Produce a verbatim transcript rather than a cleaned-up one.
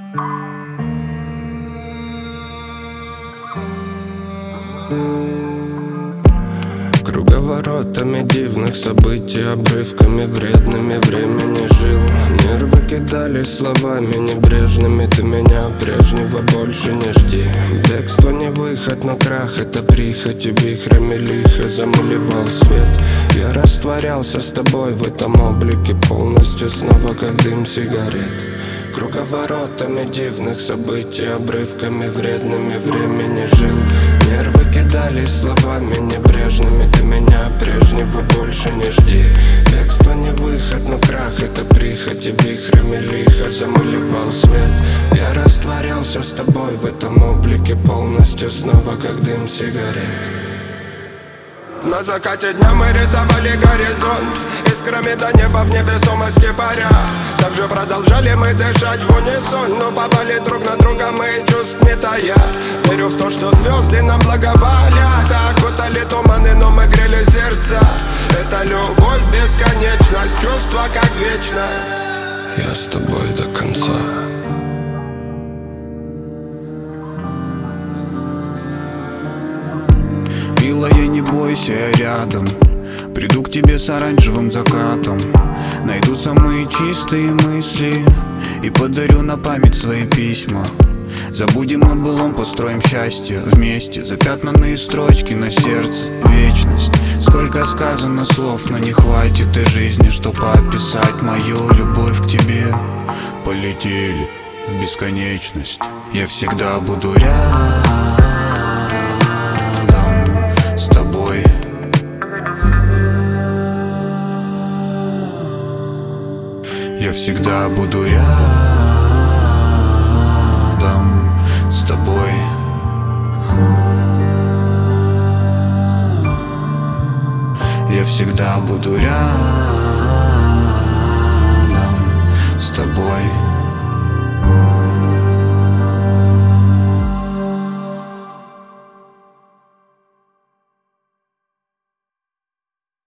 Круговоротами дивных событий, обрывками вредными времени жил. Нервы кидали словами небрежными: ты меня прежнего больше не жди. Бегство не выход, но крах — это прихоть, и вихрями лихо замалевал свет. Я растворялся с тобой в этом облике полностью снова, как дым сигарет. Круговоротами дивных событий, обрывками вредными времени жил. Нервы кидались словами небрежными: ты меня прежнего больше не жди. Бегство не выход, но крах — это прихоть, и вихрями лихо замалевал свет. Я растворялся с тобой в этом облике полностью снова, как дым сигарет. На закате дня мы рисовали горизонт искрами до неба в невесомости паря. Также продолжали мы дышать в унисон, но попали друг на друга мы чувств не тая. Верю в то, что звезды нам благоволят, окутали туманы, но мы грели сердца. Это любовь, бесконечность, чувство как вечность. Я с тобой до конца. Милая, не бойся, я рядом. Приду к тебе с оранжевым закатом. Найду самые чистые мысли и подарю на память свои письма. Забудем о былом, построим счастье вместе. Запятнанные строчки на сердце, вечность. Сколько сказано слов, но не хватит и жизни, чтоб описать мою любовь к тебе. Полетели в бесконечность. Я всегда буду рядом с тобой. Я всегда буду рядом с тобой. Я всегда буду рядом с тобой.